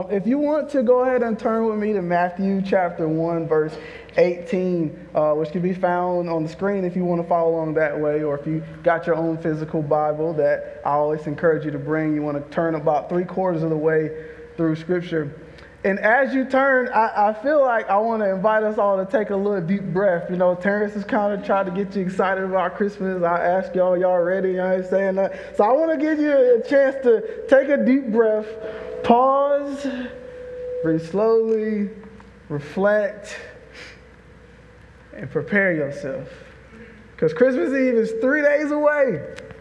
If you want to go ahead and turn with me to Matthew chapter 1, verse 18, which can be found on the screen if you want to follow along that way, or if you got your own physical Bible that I always encourage you to bring, you want to turn about 3/4 of the way through Scripture. And as you turn, I feel like I want to invite us all to take a little deep breath. You know, Terrence has kind of tried to get you excited about Christmas. I asked y'all ready? You know what I'm saying? So I want to give you a chance to take a deep breath, pause, breathe slowly, reflect, and prepare yourself. Because Christmas Eve is 3 days away.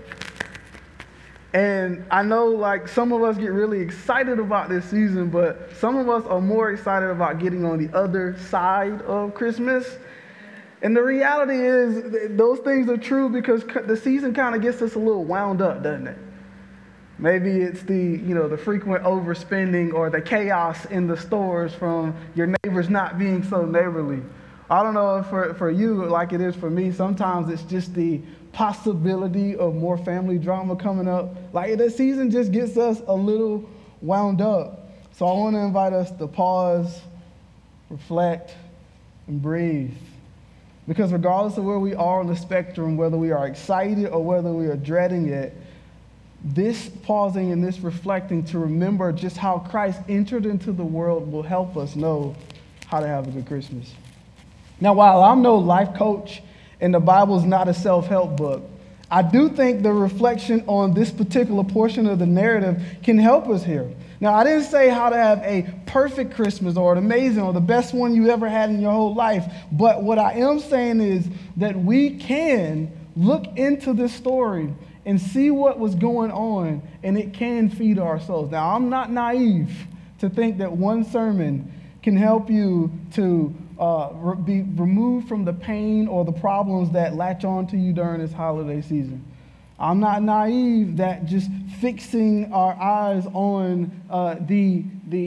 And I know like some of us get really excited about this season, but some of us are more excited about getting on the other side of Christmas. And the reality is those things are true because the season kind of gets us a little wound up, doesn't it? Maybe it's the frequent overspending or the chaos in the stores from your neighbors not being so neighborly. I don't know if for you like it is for me. Sometimes it's just the possibility of more family drama coming up. Like the season just gets us a little wound up. So I want to invite us to pause, reflect, and breathe. Because regardless of where we are on the spectrum, whether we are excited or whether we are dreading it, this pausing and this reflecting to remember just how Christ entered into the world will help us know how to have a good Christmas. Now, while I'm no life coach and the Bible's not a self-help book, I do think the reflection on this particular portion of the narrative can help us here. Now, I didn't say how to have a perfect Christmas or an amazing or the best one you ever had in your whole life, but what I am saying is that we can look into this story and see what was going on, and it can feed our souls. Now, I'm not naive to think that one sermon can help you to be removed from the pain or the problems that latch on to you during this holiday season. I'm not naive that just fixing our eyes on the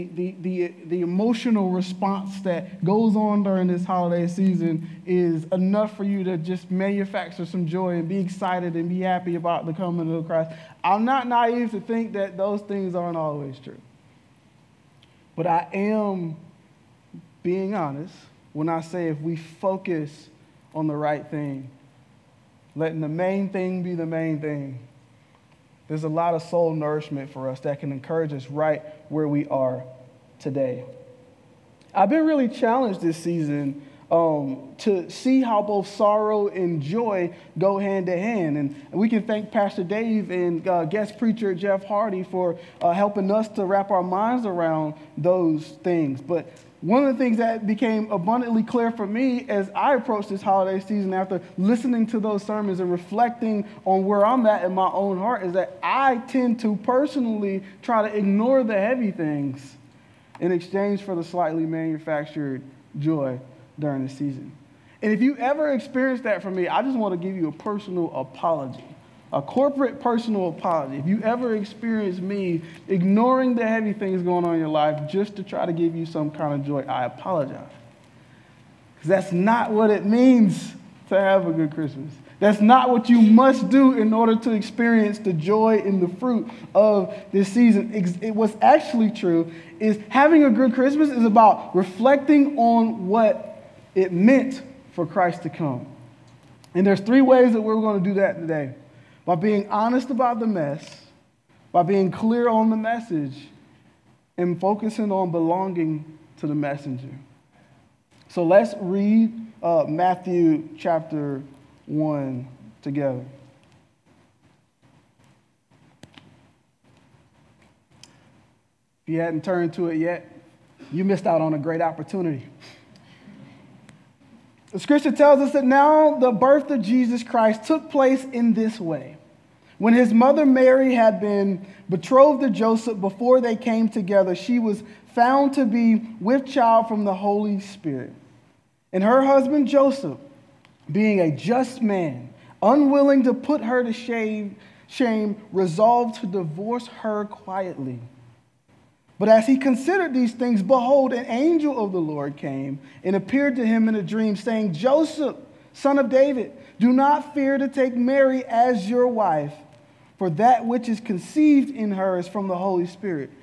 emotional response that goes on during this holiday season is enough for you to just manufacture some joy and be excited and be happy about the coming of Christ. I'm not naive to think that those things aren't always true. But I am being honest when I say if we focus on the right thing, letting the main thing be the main thing, there's a lot of soul nourishment for us that can encourage us right where we are today. I've been really challenged this season to see how both sorrow and joy go hand in hand. And we can thank Pastor Dave and guest preacher Jeff Hardy for helping us to wrap our minds around those things. But one of the things that became abundantly clear for me as I approached this holiday season after listening to those sermons and reflecting on where I'm at in my own heart is that I tend to personally try to ignore the heavy things in exchange for the slightly manufactured joy during the season. And if you ever experienced that from me, I just want to give you a personal apology. A corporate personal apology. If you ever experience me ignoring the heavy things going on in your life just to try to give you some kind of joy, I apologize. Because that's not what it means to have a good Christmas. That's not what you must do in order to experience the joy and the fruit of this season. What's actually true is having a good Christmas is about reflecting on what it meant for Christ to come. And there's 3 ways that we're going to do that today. By being honest about the mess, by being clear on the message, and focusing on belonging to the messenger. So let's read Matthew chapter 1 together. If you hadn't turned to it yet, you missed out on a great opportunity. The scripture tells us that now the birth of Jesus Christ took place in this way. When his mother Mary had been betrothed to Joseph before they came together, she was found to be with child from the Holy Spirit. And her husband Joseph, being a just man, unwilling to put her to shame, resolved to divorce her quietly. But as he considered these things, behold, an angel of the Lord came and appeared to him in a dream, saying, Joseph, son of David, do not fear to take Mary as your wife, for that which is conceived in her is from the Holy Spirit.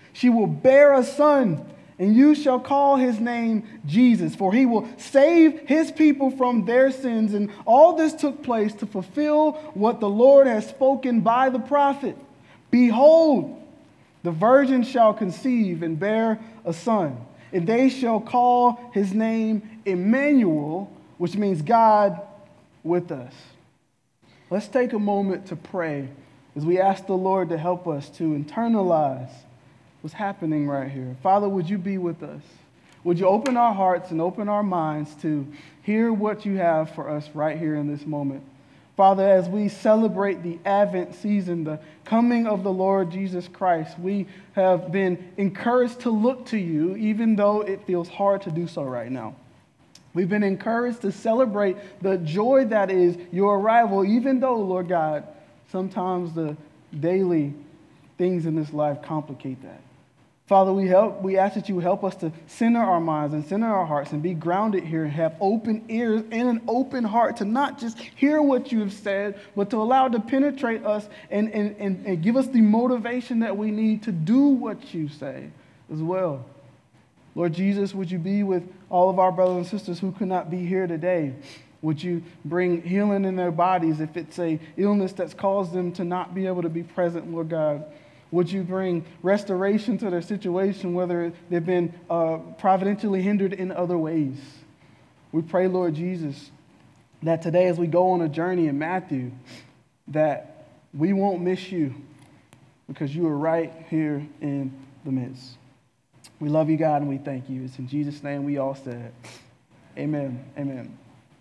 She will bear a son, and you shall call his name Jesus, for he will save his people from their sins. And all this took place to fulfill what the Lord has spoken by the prophet. Behold, the virgin shall conceive and bear a son, and they shall call his name Emmanuel, which means God with us. Let's take a moment to pray as we ask the Lord to help us to internalize what's happening right here. Father, would you be with us? Would you open our hearts and open our minds to hear what you have for us right here in this moment? Father, as we celebrate the Advent season, the coming of the Lord Jesus Christ, we have been encouraged to look to you, even though it feels hard to do so right now. We've been encouraged to celebrate the joy that is your arrival, even though, Lord God, sometimes the daily things in this life complicate that. Father, we ask that you help us to center our minds and center our hearts and be grounded here and have open ears and an open heart to not just hear what you have said, but to allow it to penetrate us and give us the motivation that we need to do what you say as well. Lord Jesus, would you be with all of our brothers and sisters who could not be here today? Would you bring healing in their bodies if it's an illness that's caused them to not be able to be present, Lord God? Would you bring restoration to their situation, whether they've been providentially hindered in other ways? We pray, Lord Jesus, that today as we go on a journey in Matthew, that we won't miss you because you are right here in the midst. We love you, God, and we thank you. It's in Jesus' name we all said, amen, amen.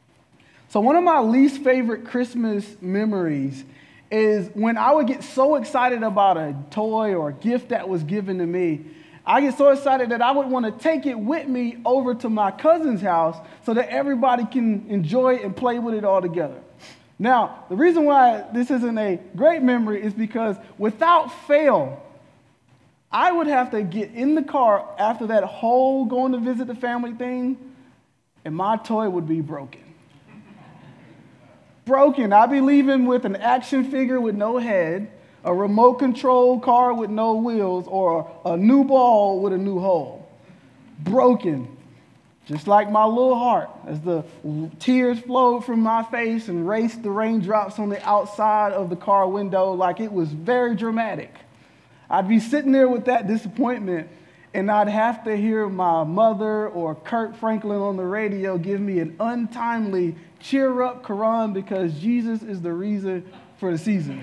So one of my least favorite Christmas memories is when I would get so excited about a toy or a gift that was given to me. I get so excited that I would want to take it with me over to my cousin's house so that everybody can enjoy it and play with it all together. Now, the reason why this isn't a great memory is because without fail, I would have to get in the car after that whole going to visit the family thing, and my toy would be broken. I'd be leaving with an action figure with no head, a remote control car with no wheels, or a new ball with a new hole. Broken. Just like my little heart, as the tears flowed from my face and raced the raindrops on the outside of the car window like it was very dramatic. I'd be sitting there with that disappointment, and I'd have to hear my mother or Kirk Franklin on the radio give me an untimely cheer up, Quran, because Jesus is the reason for the season.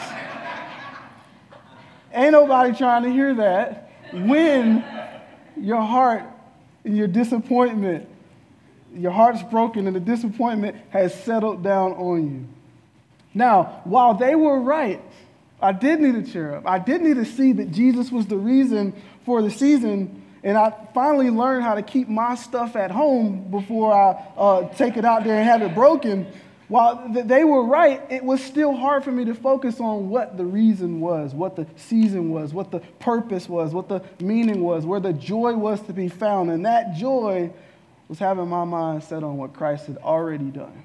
Ain't nobody trying to hear that when your heart and your disappointment, your heart's broken and the disappointment has settled down on you. Now, while they were right, I did need to cheer up. I did need to see that Jesus was the reason for the season, and I finally learned how to keep my stuff at home before I take it out there and have it broken. While they were right, it was still hard for me to focus on what the reason was, what the season was, what the purpose was, what the meaning was, where the joy was to be found. And that joy was having my mind set on what Christ had already done.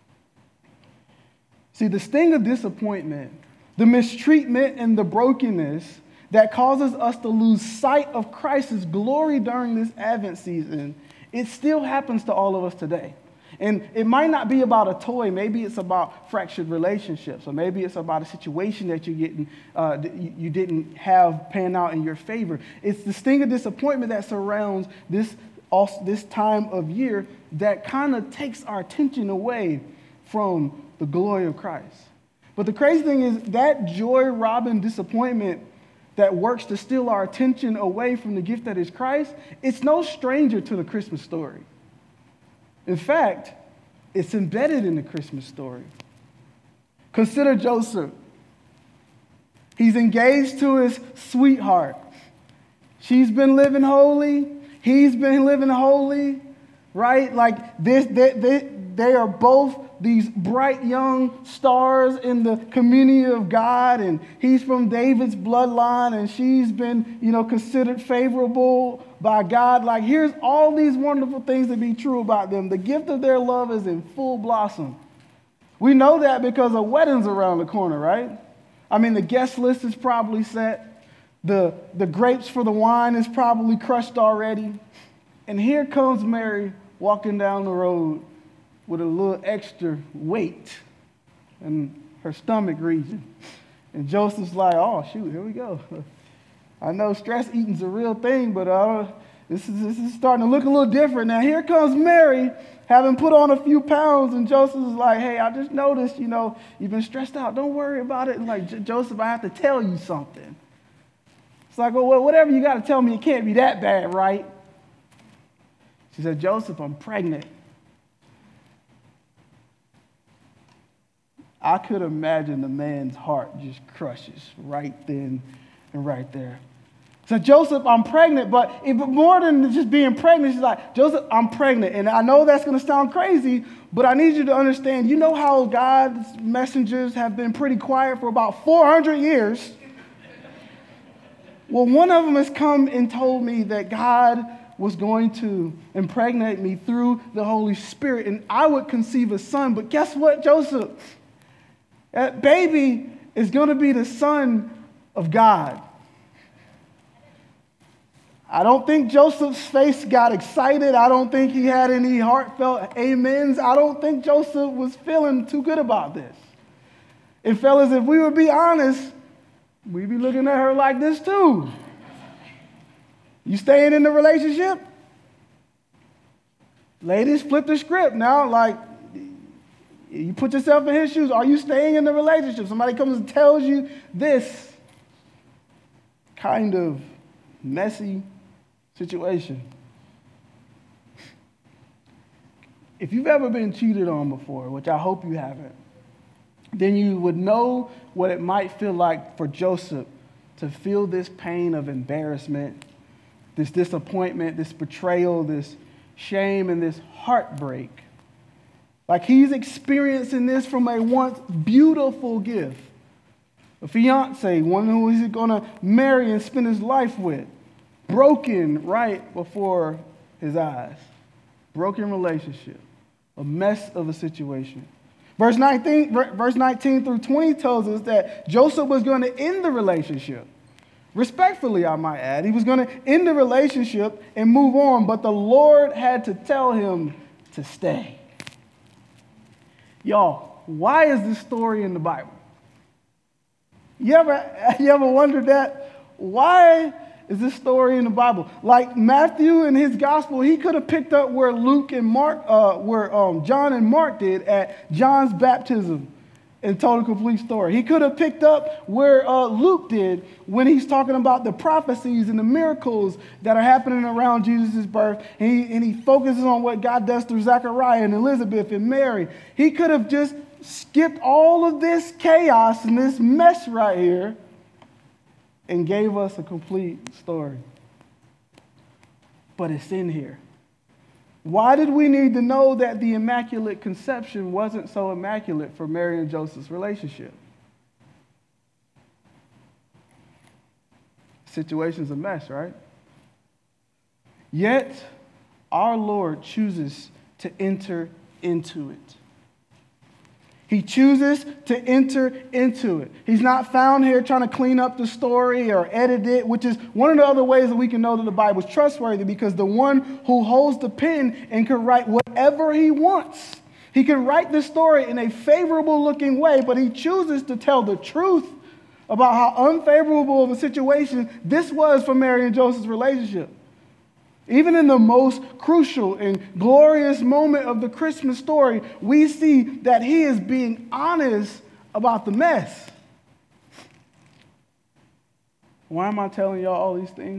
See, the sting of disappointment, the mistreatment and the brokenness that causes us to lose sight of Christ's glory during this Advent season, it still happens to all of us today. And it might not be about a toy. Maybe it's about fractured relationships, or maybe it's about a situation that you didn't have pan out in your favor. It's the sting of disappointment that surrounds this time of year that kind of takes our attention away from the glory of Christ. But the crazy thing is that joy-robbing disappointment that works to steal our attention away from the gift that is Christ, it's no stranger to the Christmas story. In fact, it's embedded in the Christmas story. Consider Joseph. He's engaged to his sweetheart. She's been living holy. He's been living holy, right? Like this, they are both these bright young stars in the community of God, and he's from David's bloodline, and she's been, considered favorable by God. Like, here's all these wonderful things to be true about them. The gift of their love is in full blossom. We know that because a wedding's around the corner, right? I mean, the guest list is probably set. The grapes for the wine is probably crushed already. And here comes Mary walking down the road with a little extra weight in her stomach region. And Joseph's like, oh, shoot, here we go. I know stress eating's a real thing, but this is starting to look a little different. Now, here comes Mary, having put on a few pounds, and Joseph is like, hey, I just noticed, you've been stressed out. Don't worry about it. And like, Joseph, I have to tell you something. It's like, well, whatever you got to tell me, it can't be that bad, right? She said, Joseph, I'm pregnant. I could imagine the man's heart just crushes right then and right there. So, Joseph, I'm pregnant, but more than just being pregnant, she's like, Joseph, I'm pregnant. And I know that's going to sound crazy, but I need you to understand, you know how God's messengers have been pretty quiet for about 400 years? Well, one of them has come and told me that God was going to impregnate me through the Holy Spirit, and I would conceive a son. But guess what, Joseph? That baby is going to be the Son of God. I don't think Joseph's face got excited. I don't think he had any heartfelt amens. I don't think Joseph was feeling too good about this. And fellas, if we would be honest, we'd be looking at her like this too. You staying in the relationship? Ladies, flip the script now. Like, you put yourself in his shoes. Are you staying in the relationship? Somebody comes and tells you this kind of messy situation. If you've ever been cheated on before, which I hope you haven't, then you would know what it might feel like for Joseph to feel this pain of embarrassment, this disappointment, this betrayal, this shame, and this heartbreak. Like he's experiencing this from a once beautiful gift. A fiance, one who he's going to marry and spend his life with. Broken right before his eyes. Broken relationship. A mess of a situation. Verse 19 through 20 tells us that Joseph was going to end the relationship. Respectfully, I might add. He was going to end the relationship and move on, but the Lord had to tell him to stay. Y'all, why is this story in the Bible? You ever wondered that? Why is this story in the Bible? Like Matthew in his gospel, he could have picked up where Luke and Mark, where John and Mark did at John's baptism and told a complete story. He could have picked up where Luke did when he's talking about the prophecies and the miracles that are happening around Jesus' birth. And he focuses on what God does through Zechariah and Elizabeth and Mary. He could have just skipped all of this chaos and this mess right here and gave us a complete story. But it's in here. Why did we need to know that the Immaculate Conception wasn't so immaculate for Mary and Joseph's relationship? Situation's a mess, right? Yet, our Lord chooses to enter into it. He chooses to enter into it. He's not found here trying to clean up the story or edit it, which is one of the other ways that we can know that the Bible is trustworthy, because the one who holds the pen and can write whatever he wants. He can write the story in a favorable looking way, but he chooses to tell the truth about how unfavorable of a situation this was for Mary and Joseph's relationship. Even in the most crucial and glorious moment of the Christmas story, we see that he is being honest about the mess. Why am I telling y'all all these things?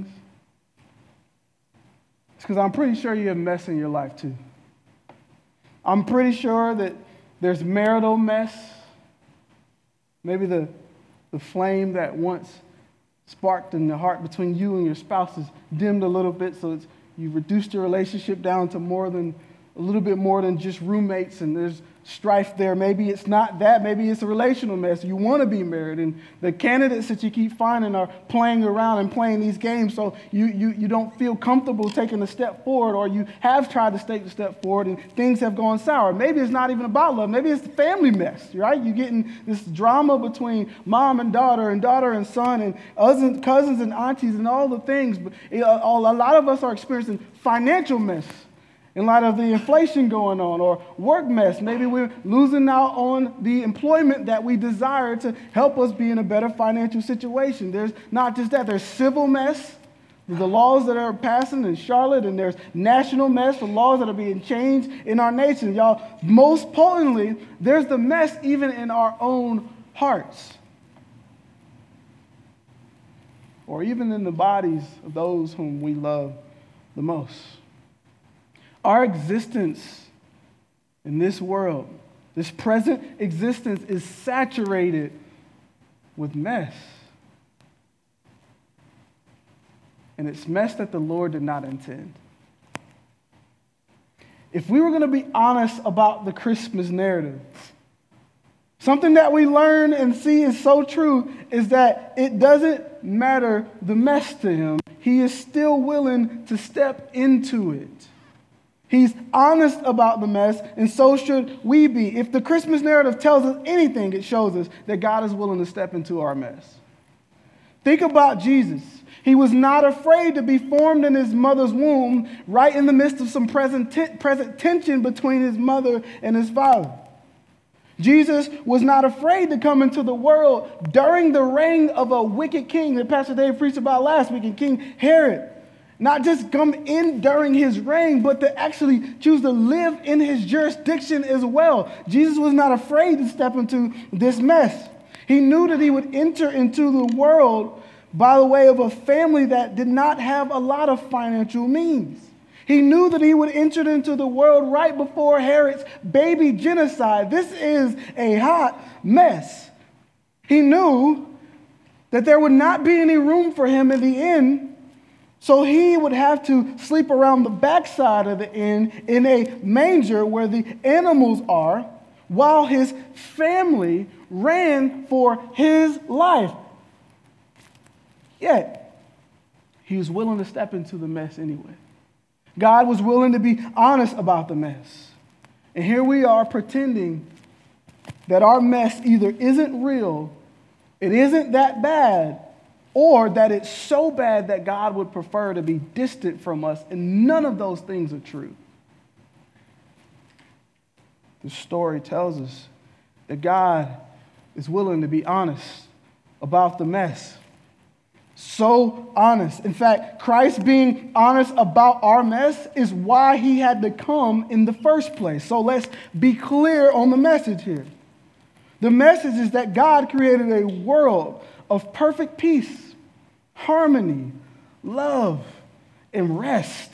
It's because I'm pretty sure you have mess in your life too. I'm pretty sure that there's marital mess. Maybe the flame that once sparked in the heart between you and your spouse is dimmed a little bit, so you've reduced your relationship down to a little bit more than just roommates, and there's strife there. Maybe it's not that. Maybe it's a relational mess. You want to be married, and the candidates that you keep finding are playing around and playing these games, so you don't feel comfortable taking a step forward, or you have tried to take a step forward and things have gone sour. Maybe it's not even about love.Maybe it's the family mess, right? You're getting this drama between mom and daughter and son and cousins and aunties and all the things. But a lot of us are experiencing financial mess in light of the inflation going on, or work mess. Maybe we're losing out on the employment that we desire to help us be in a better financial situation. There's not just that, there's civil mess, the laws that are passing in Charlotte, and there's national mess, the laws that are being changed in our nation. Y'all, most potently, there's the mess even in our own hearts, or even in the bodies of those whom we love the most. Our existence in this world, this present existence, is saturated with mess. And it's mess that the Lord did not intend. If we were going to be honest about the Christmas narrative, something that we learn and see is so true is that it doesn't matter the mess to him. He is still willing to step into it. He's honest about the mess, and so should we be. If the Christmas narrative tells us anything, it shows us that God is willing to step into our mess. Think about Jesus. He was not afraid to be formed in his mother's womb, right in the midst of some present tension between his mother and his father. Jesus was not afraid to come into the world during the reign of a wicked king that Pastor Dave preached about last week, and King Herod. Not just come in during his reign, but to actually choose to live in his jurisdiction as well. Jesus was not afraid to step into this mess. He knew that he would enter into the world by the way of a family that did not have a lot of financial means. He knew that he would enter into the world right before Herod's baby genocide. This is a hot mess. He knew that there would not be any room for him in the inn, so he would have to sleep around the backside of the inn in a manger where the animals are, while his family ran for his life. Yet, he was willing to step into the mess anyway. God was willing to be honest about the mess. And here we are pretending that our mess either isn't real, it isn't that bad, or that it's so bad that God would prefer to be distant from us, and none of those things are true. The story tells us that God is willing to be honest about the mess. So honest. In fact, Christ being honest about our mess is why he had to come in the first place. So let's be clear on the message here. The message is that God created a world of perfect peace, harmony, love, and rest.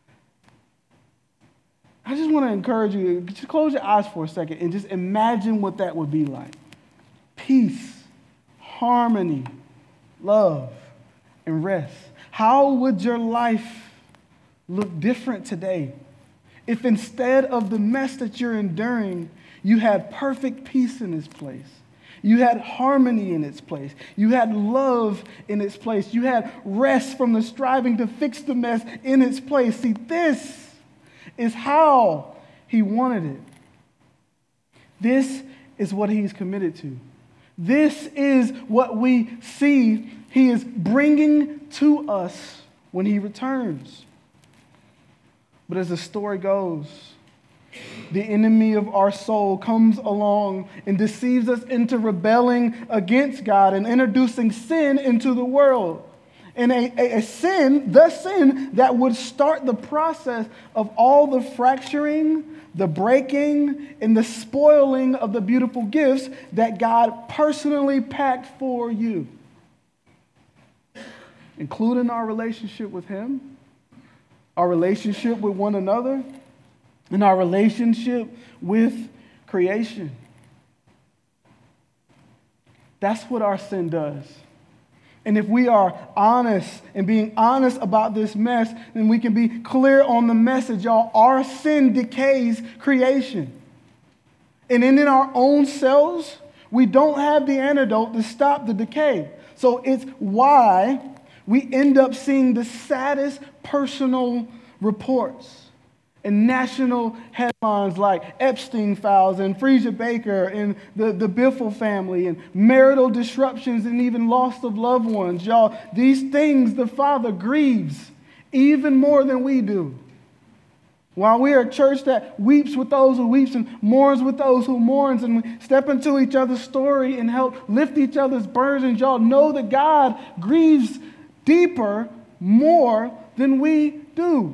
I just want to encourage you to just close your eyes for a second and just imagine what that would be like. Peace, harmony, love, and rest. How would your life look different today if instead of the mess that you're enduring, you had perfect peace in its place? You had harmony in its place. You had love in its place. You had rest from the striving to fix the mess in its place. See, this is how he wanted it. This is what he's committed to. This is what we see he is bringing to us when he returns. But as the story goes, the enemy of our soul comes along and deceives us into rebelling against God and introducing sin into the world. And the sin that would start the process of all the fracturing, the breaking, and the spoiling of the beautiful gifts that God personally packed for you, including our relationship with him, our relationship with one another, and our relationship with creation. That's what our sin does. And if we are honest and being honest about this mess, then we can be clear on the message, y'all. Our sin decays creation. And in our own selves, we don't have the antidote to stop the decay. So it's why we end up seeing the saddest personal reports and national headlines like Epstein files and Freesia Baker and the Biffle family and marital disruptions and even loss of loved ones. Y'all, these things the Father grieves even more than we do. While we are a church that weeps with those who weeps and mourns with those who mourns, and we step into each other's story and help lift each other's burdens, y'all know that God grieves deeper, more than we do.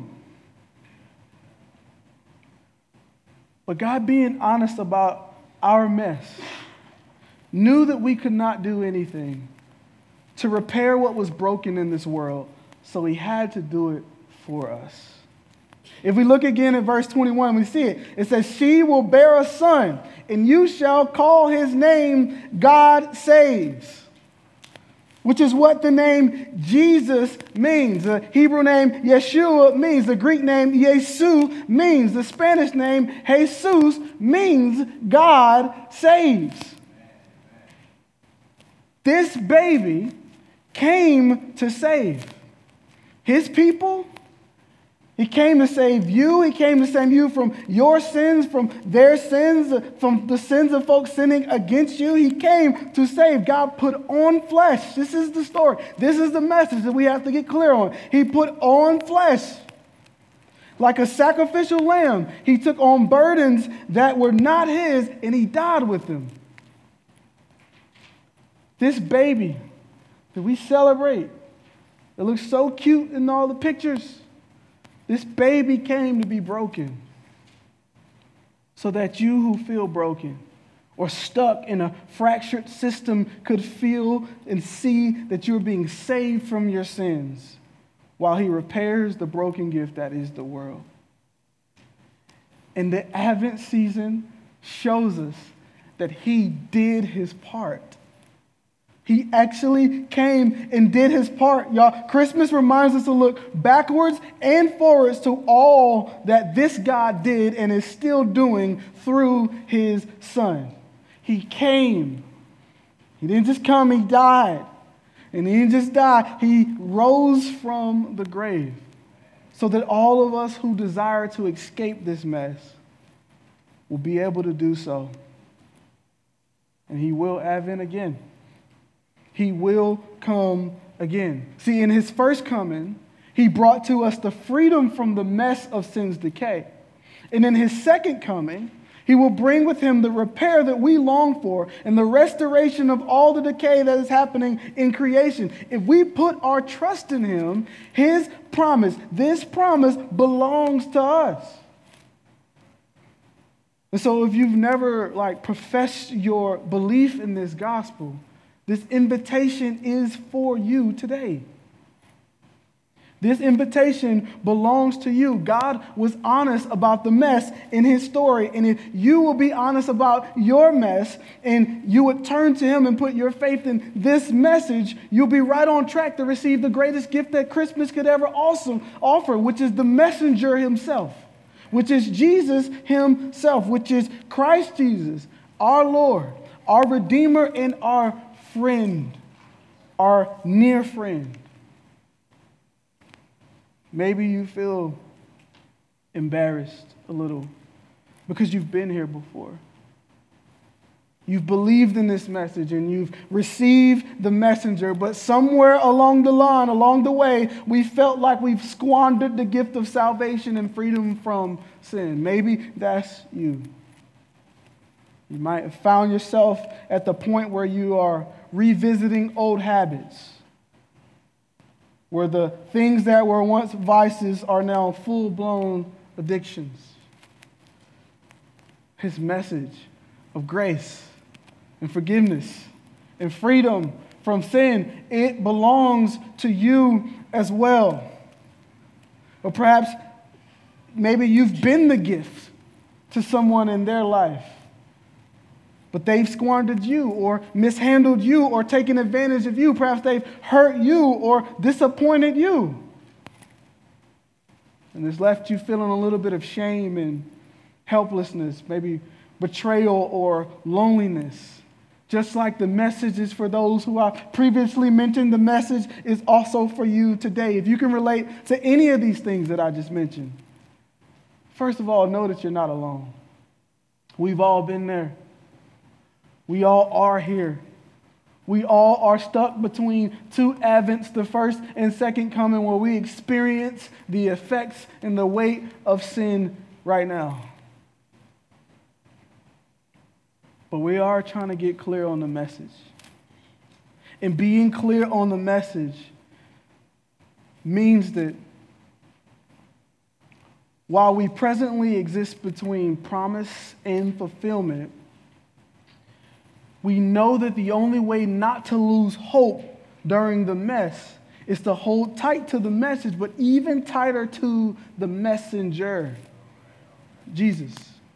But God, being honest about our mess, knew that we could not do anything to repair what was broken in this world, so he had to do it for us. If we look again at verse 21, we see it. It says, she will bear a son, and you shall call his name God Saves, which is what the name Jesus means. The Hebrew name Yeshua means. The Greek name Yesu means. The Spanish name Jesus means God saves. This baby came to save his people. He came to save you. He came to save you from your sins, from their sins, from the sins of folks sinning against you. He came to save. God put on flesh. This is the story. This is the message that we have to get clear on. He put on flesh. Like a sacrificial lamb, he took on burdens that were not his, and he died with them. This baby that we celebrate, it looks so cute in all the pictures. This baby came to be broken so that you who feel broken or stuck in a fractured system could feel and see that you're being saved from your sins while he repairs the broken gift that is the world. And the Advent season shows us that he did his part. He actually came and did his part, y'all. Christmas reminds us to look backwards and forwards to all that this God did and is still doing through his Son. He came. He didn't just come, he died. And he didn't just die, he rose from the grave so that all of us who desire to escape this mess will be able to do so. And he will advent again. He will come again. See, in his first coming, he brought to us the freedom from the mess of sin's decay. And in his second coming, he will bring with him the repair that we long for and the restoration of all the decay that is happening in creation. If we put our trust in him, his promise, this promise belongs to us. And so if you've never professed your belief in this gospel, this invitation is for you today. This invitation belongs to you. God was honest about the mess in his story. And if you will be honest about your mess and you would turn to him and put your faith in this message, you'll be right on track to receive the greatest gift that Christmas could ever also offer, which is the messenger himself, which is Jesus himself, which is Christ Jesus, our Lord, our Redeemer, and our friend, our near friend. Maybe you feel embarrassed a little because you've been here before. You've believed in this message and you've received the messenger, but somewhere along the line, along the way, we felt like we've squandered the gift of salvation and freedom from sin. Maybe that's you. You might have found yourself at the point where you are revisiting old habits, where the things that were once vices are now full-blown addictions. His message of grace and forgiveness and freedom from sin, it belongs to you as well. Or perhaps maybe you've been the gift to someone in their life, but they've squandered you or mishandled you or taken advantage of you. Perhaps they've hurt you or disappointed you. And it's left you feeling a little bit of shame and helplessness, maybe betrayal, or loneliness. Just like the message is for those who I previously mentioned, the message is also for you today. If you can relate to any of these things that I just mentioned, first of all, know that you're not alone. We've all been there. We all are here. We all are stuck between two advents, the first and second coming, where we experience the effects and the weight of sin right now. But we are trying to get clear on the message. And being clear on the message means that while we presently exist between promise and fulfillment, we know that the only way not to lose hope during the mess is to hold tight to the message, but even tighter to the messenger, Jesus.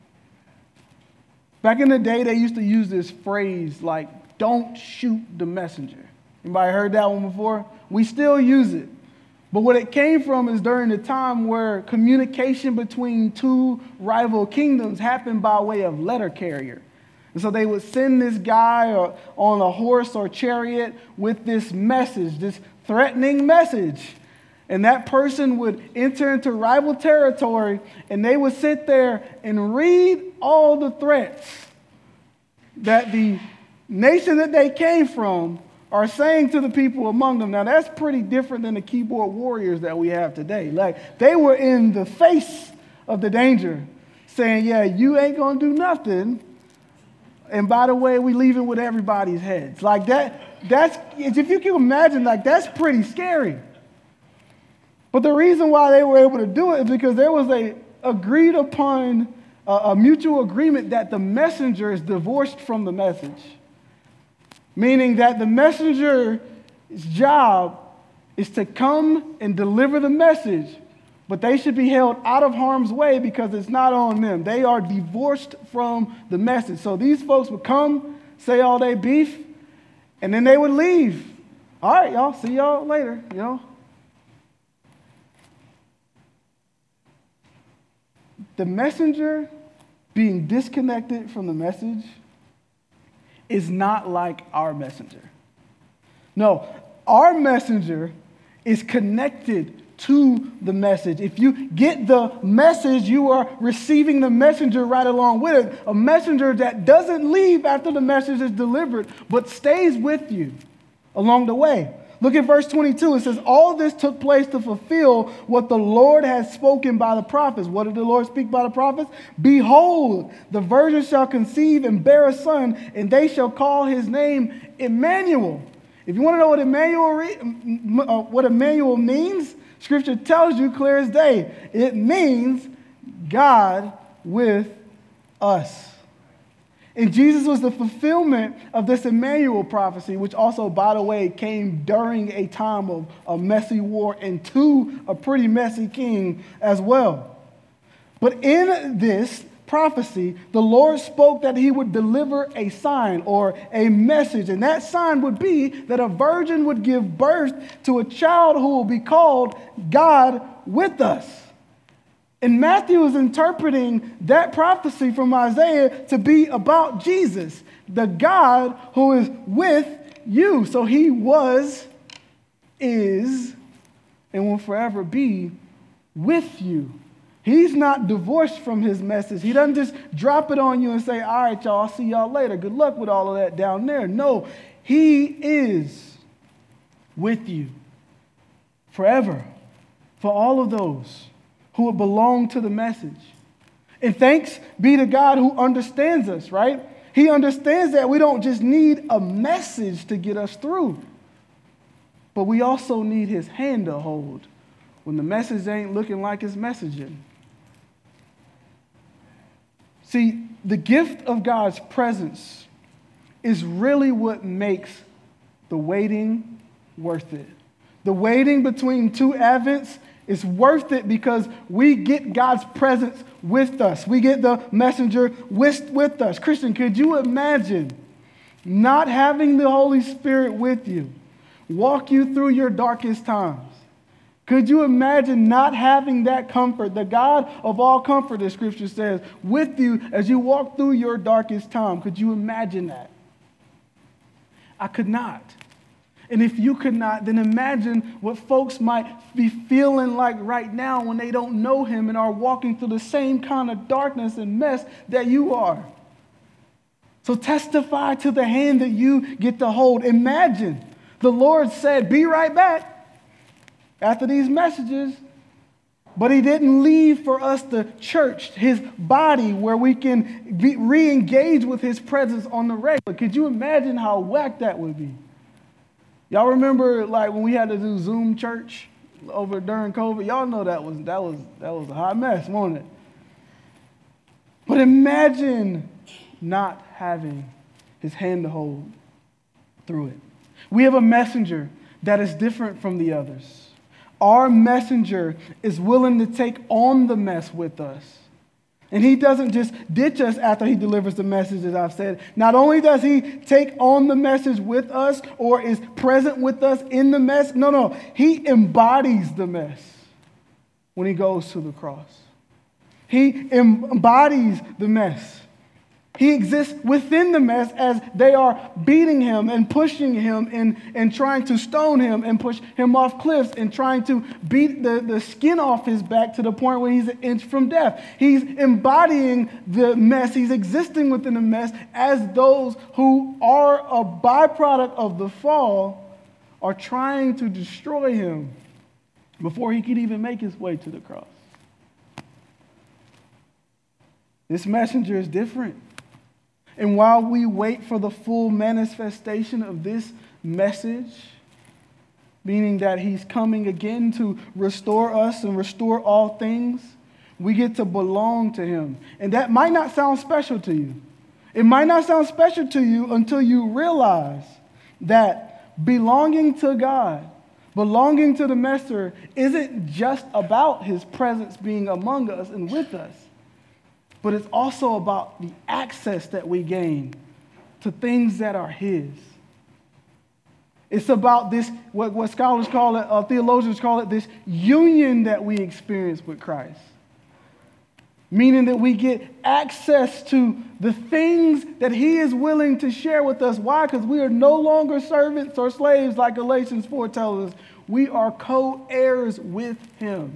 Back in the day, they used to use this phrase like, don't shoot the messenger. Anybody heard that one before? We still use it. But what it came from is during the time where communication between two rival kingdoms happened by way of letter carrier. And so they would send this guy on a horse or chariot with this message, this threatening message. And that person would enter into rival territory, and they would sit there and read all the threats that the nation that they came from are saying to the people among them. Now, that's pretty different than the keyboard warriors that we have today. Like, they were in the face of the danger, saying, yeah, you ain't going to do nothing. And by the way, we leaving with everybody's heads. Like that's, if you can imagine, like that's pretty scary. But the reason why they were able to do it is because there was a agreed upon, a mutual agreement that the messenger is divorced from the message. Meaning that the messenger's job is to come and deliver the message, but they should be held out of harm's way because it's not on them. They are divorced from the message. So these folks would come, say all day beef, and then they would leave. All right, y'all, see y'all later, you know. The messenger being disconnected from the message is not like our messenger. No, our messenger is connected to the message. If you get the message, you are receiving the messenger right along with it. A messenger that doesn't leave after the message is delivered, but stays with you along the way. Look at verse 22. It says, all this took place to fulfill what the Lord has spoken by the prophets. What did the Lord speak by the prophets? Behold, the virgin shall conceive and bear a son, and they shall call his name Emmanuel. If you want to know what Emmanuel means, Scripture tells you clear as day. It means God with us. And Jesus was the fulfillment of this Emmanuel prophecy, which also, by the way, came during a time of a messy war and to a pretty messy king as well. But in this prophecy, the Lord spoke that he would deliver a sign or a message. And that sign would be that a virgin would give birth to a child who will be called God with us. And Matthew is interpreting that prophecy from Isaiah to be about Jesus, the God who is with you. So he was, is, and will forever be with you. He's not divorced from his message. He doesn't just drop it on you and say, all right, y'all, I'll see y'all later. Good luck with all of that down there. No, he is with you forever for all of those who would belong to the message. And thanks be to God who understands us, right? He understands that we don't just need a message to get us through, but we also need his hand to hold when the message ain't looking like it's messaging. See, the gift of God's presence is really what makes the waiting worth it. The waiting between two advents is worth it because we get God's presence with us. We get the messenger with us. Christian, could you imagine not having the Holy Spirit with you, walk you through your darkest times, Could you imagine not having that comfort, the God of all comfort, as Scripture says, with you as you walk through your darkest time? Could you imagine that? I could not. And if you could not, then imagine what folks might be feeling like right now when they don't know him and are walking through the same kind of darkness and mess that you are. So testify to the hand that you get to hold. Imagine the Lord said, be right back after these messages, but he didn't leave for us the church, his body, where we can re-engage with his presence on the regular. Could you imagine how whack that would be? Y'all remember like when we had to do Zoom church over during COVID? Y'all know that was a hot mess, wasn't it? But imagine not having his hand to hold through it. We have a messenger that is different from the others. Our messenger is willing to take on the mess with us. And he doesn't just ditch us after he delivers the message, as I've said. Not only does he take on the message with us or is present with us in the mess, no, he embodies the mess when he goes to the cross. He embodies the mess. He exists within the mess as they are beating him and pushing him and trying to stone him and push him off cliffs and trying to beat the skin off his back to the point where he's an inch from death. He's embodying the mess. He's existing within the mess as those who are a byproduct of the fall are trying to destroy him before he could even make his way to the cross. This messenger is different. And while we wait for the full manifestation of this message, meaning that he's coming again to restore us and restore all things, we get to belong to him. And that might not sound special to you. It might not sound special to you until you realize that belonging to God, belonging to the Master, isn't just about his presence being among us and with us. But it's also about the access that we gain to things that are his. It's about this, what scholars call it, theologians call it, this union that we experience with Christ. Meaning that we get access to the things that he is willing to share with us. Why? Because we are no longer servants or slaves like Galatians 4 tells us. We are co-heirs with him.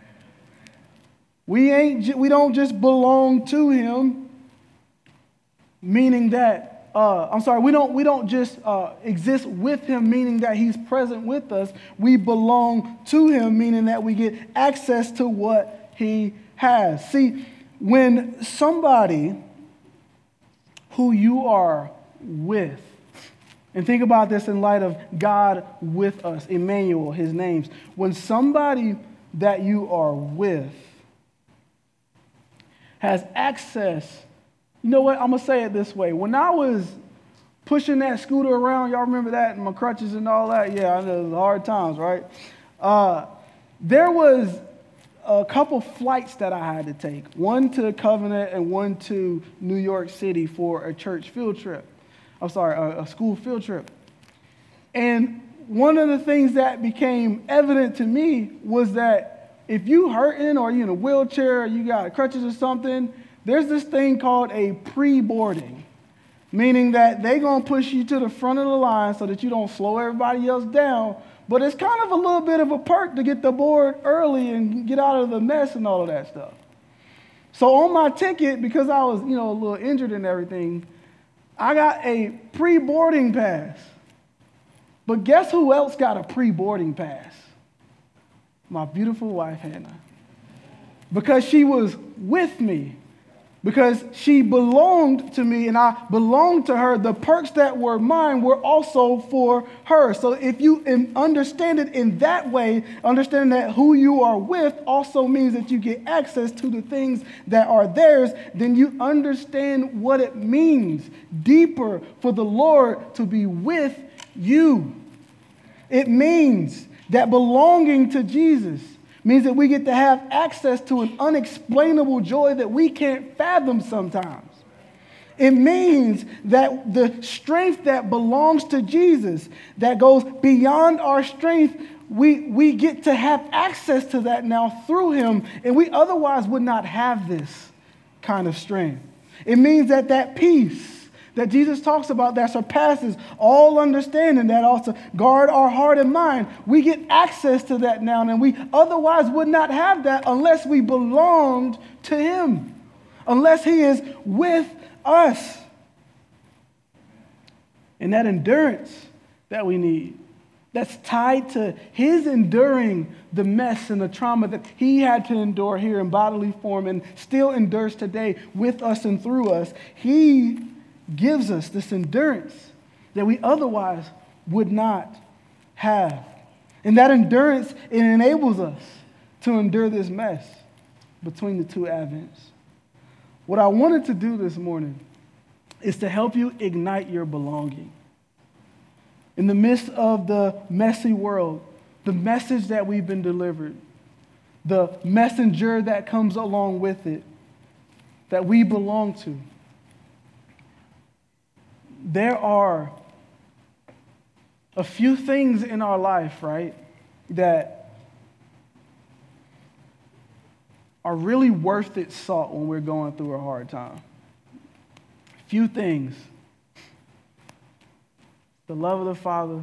We don't just belong to him, meaning that, we don't just exist with him, meaning that he's present with us. We belong to him, meaning that we get access to what he has. See, when somebody who you are with, and think about this in light of God with us, Emmanuel, his names. When somebody that you are with has access, you know what, I'm going to say it this way. When I was pushing that scooter around, y'all remember that, and my crutches and all that? Yeah, I know it was hard times, right? There was a couple flights that I had to take, one to Covenant and one to New York City for a church field trip. A school field trip. And one of the things that became evident to me was that if you hurting or you in a wheelchair or you got crutches or something, there's this thing called a pre-boarding, meaning that they're going to push you to the front of the line so that you don't slow everybody else down. But it's kind of a little bit of a perk to get the board early and get out of the mess and all of that stuff. So on my ticket, because I was, a little injured and everything, I got a pre-boarding pass. But guess who else got a pre-boarding pass? My beautiful wife, Hannah. Because she was with me. Because she belonged to me and I belonged to her, the perks that were mine were also for her. So if you understand it in that way, understanding that who you are with also means that you get access to the things that are theirs, then you understand what it means deeper for the Lord to be with you. It means that belonging to Jesus means that we get to have access to an unexplainable joy that we can't fathom sometimes. It means that the strength that belongs to Jesus, that goes beyond our strength, we get to have access to that now through him, and we otherwise would not have this kind of strength. It means that peace that Jesus talks about that surpasses all understanding, that also guard our heart and mind, we get access to that now, and we otherwise would not have that unless we belonged to him, unless he is with us. And that endurance that we need, that's tied to his enduring the mess and the trauma that he had to endure here in bodily form and still endures today with us and through us. He gives us this endurance that we otherwise would not have. And that endurance, it enables us to endure this mess between the two advents. What I wanted to do this morning is to help you ignite your belonging. In the midst of the messy world, the message that we've been delivered, the messenger that comes along with it, that we belong to, there are a few things in our life, right, that are really worth its salt when we're going through a hard time. Few things. The love of the Father,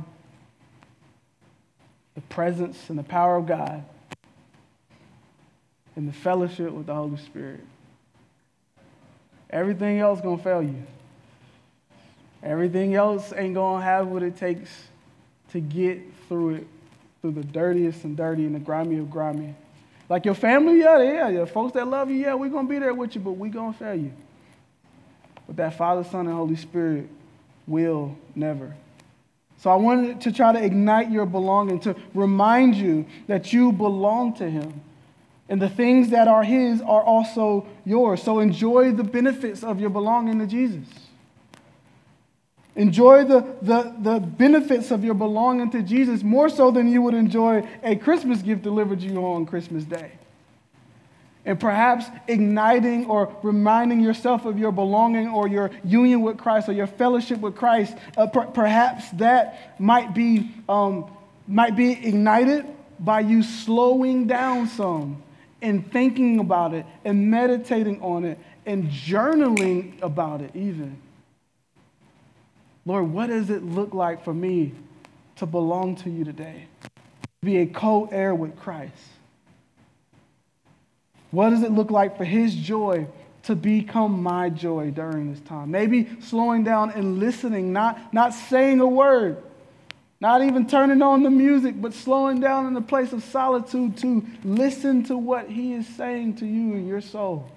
the presence and the power of God, and the fellowship with the Holy Spirit. Everything else going to fail you. Everything else ain't going to have what it takes to get through it, through the dirtiest and dirty and the grimy of grimy. Like your family, yeah, folks that love you, yeah, we're going to be there with you, but we're going to fail you. But that Father, Son, and Holy Spirit will never. So I wanted to try to ignite your belonging, to remind you that you belong to him. And the things that are his are also yours. So enjoy the benefits of your belonging to Jesus. Enjoy the benefits of your belonging to Jesus more so than you would enjoy a Christmas gift delivered to you on Christmas Day. And perhaps igniting or reminding yourself of your belonging or your union with Christ or your fellowship with Christ, perhaps that might be ignited by you slowing down some and thinking about it and meditating on it and journaling about it even. Lord, what does it look like for me to belong to you today? To be a co-heir with Christ? What does it look like for his joy to become my joy during this time? Maybe slowing down and listening, not saying a word, not even turning on the music, but slowing down in the place of solitude to listen to what he is saying to you in your soul.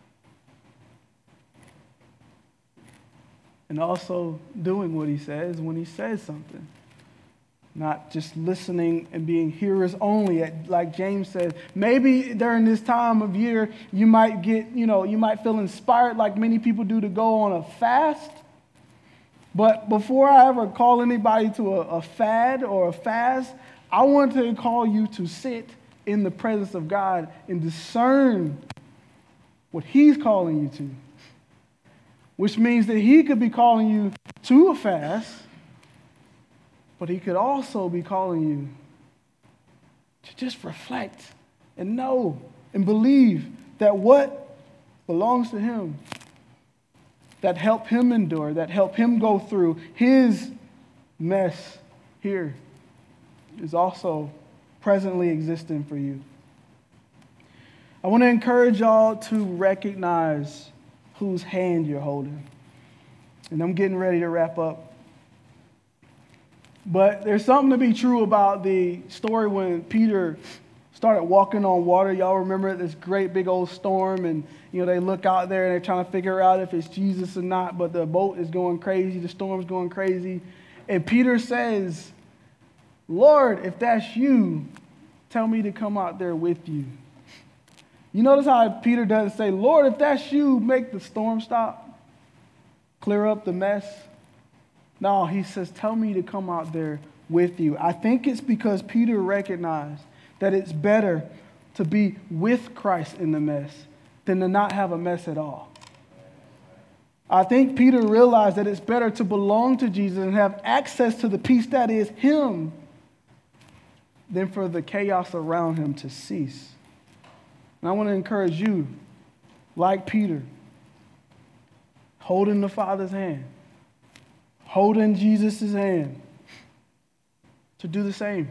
And also doing what he says when he says something. Not just listening and being hearers only, like James said. Maybe during this time of year, you might feel inspired like many people do to go on a fast. But before I ever call anybody to a fad or a fast, I want to call you to sit in the presence of God and discern what he's calling you to. Which means that he could be calling you to a fast, but he could also be calling you to just reflect and know and believe that what belongs to him, that help him endure, that help him go through his mess here, is also presently existing for you. I want to encourage y'all to recognize whose hand you're holding. And I'm getting ready to wrap up. But there's something to be true about the story when Peter started walking on water. Y'all remember this great big old storm, and they look out there and they're trying to figure out if it's Jesus or not, but the boat is going crazy, the storm's going crazy. And Peter says, Lord, if that's you, tell me to come out there with you. You notice how Peter doesn't say, Lord, if that's you, make the storm stop, clear up the mess. No, he says, tell me to come out there with you. I think it's because Peter recognized that it's better to be with Christ in the mess than to not have a mess at all. I think Peter realized that it's better to belong to Jesus and have access to the peace that is him than for the chaos around him to cease. And I want to encourage you, like Peter, holding the Father's hand, holding Jesus' hand, to do the same.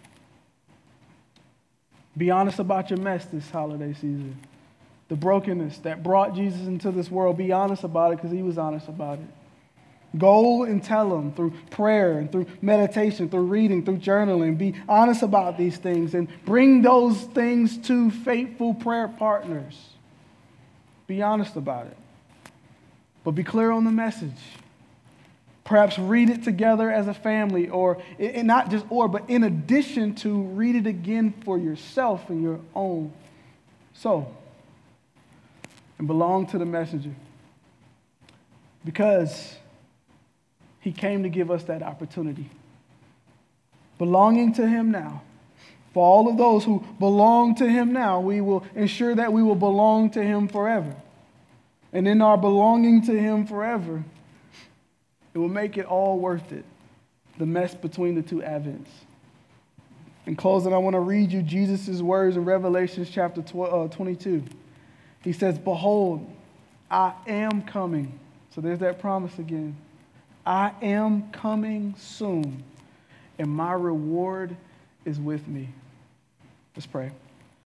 Be honest about your mess this holiday season. The brokenness that brought Jesus into this world, be honest about it because he was honest about it. Go and tell him through prayer and through meditation, through reading, through journaling. Be honest about these things and bring those things to faithful prayer partners. Be honest about it. But be clear on the message. Perhaps read it together as a family, or not just but in addition to read it again for yourself and your own soul. And belong to the messenger. Because he came to give us that opportunity. Belonging to him now. For all of those who belong to him now, we will ensure that we will belong to him forever. And in our belonging to him forever, it will make it all worth it, the mess between the two advents. In closing, I want to read you Jesus' words in Revelation chapter 22. He says, "Behold, I am coming." So there's that promise again. I am coming soon, and my reward is with me. Let's pray.